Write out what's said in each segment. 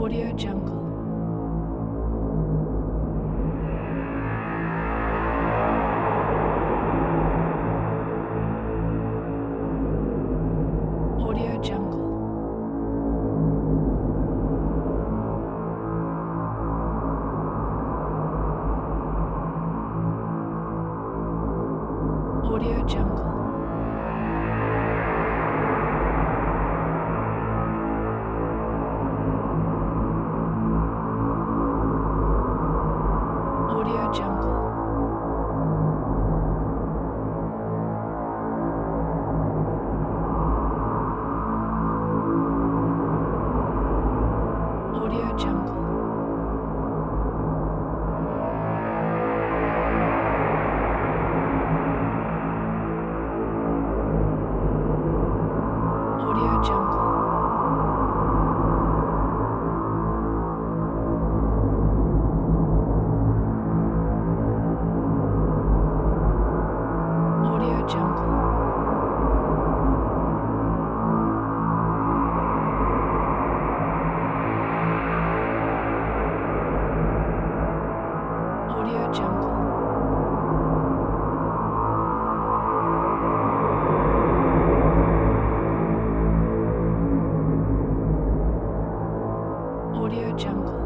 Audio Jungle. Audio Jungle. Audio Jungle. Audio Jungle. Audio Jungle. Audio Jungle. Audio Jungle. Audio Jungle. Audio Jungle.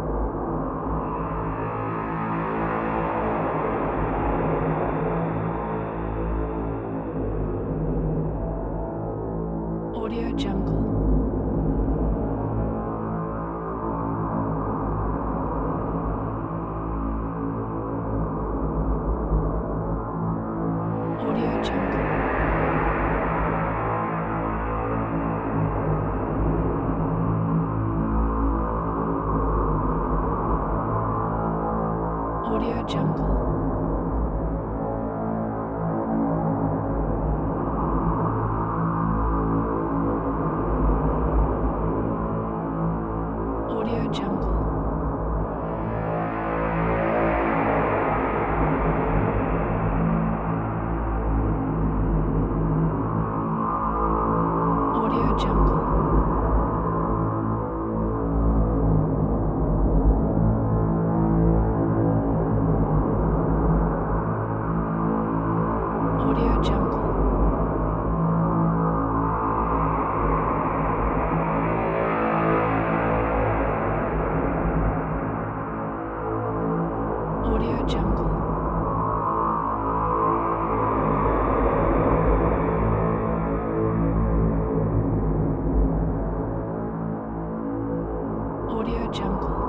Audio Jungle. Audio Jungle. Audio Jungle. Audio Jungle. Audio Jungle. Audio Jungle. Audio Jungle. Audio Jungle.